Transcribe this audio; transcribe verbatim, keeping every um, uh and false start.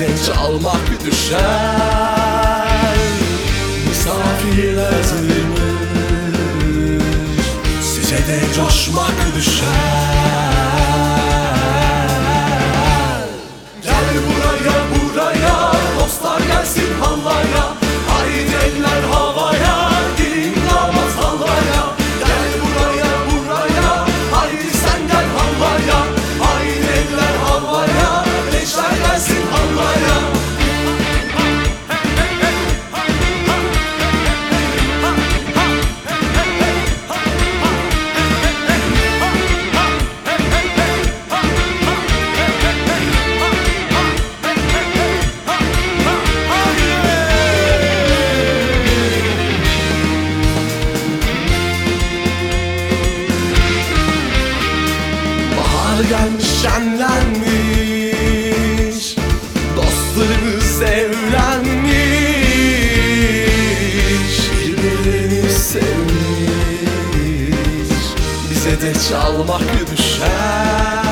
de çalmak düşer. Misafirler hazırmış, size de coşmak düşer. Gel buraya buraya, dostlar gelsin hallaya. Haydi eller havaya, gelin damat hallaya. Gel buraya buraya, haydi sen gel hallaya. Haydi eller havaya, gençler gelsin hallaya. Gelmiş şenlenmiş, dostlarımız evlenmiş, birbirlerini sevmiş, bize de çalmak düşer.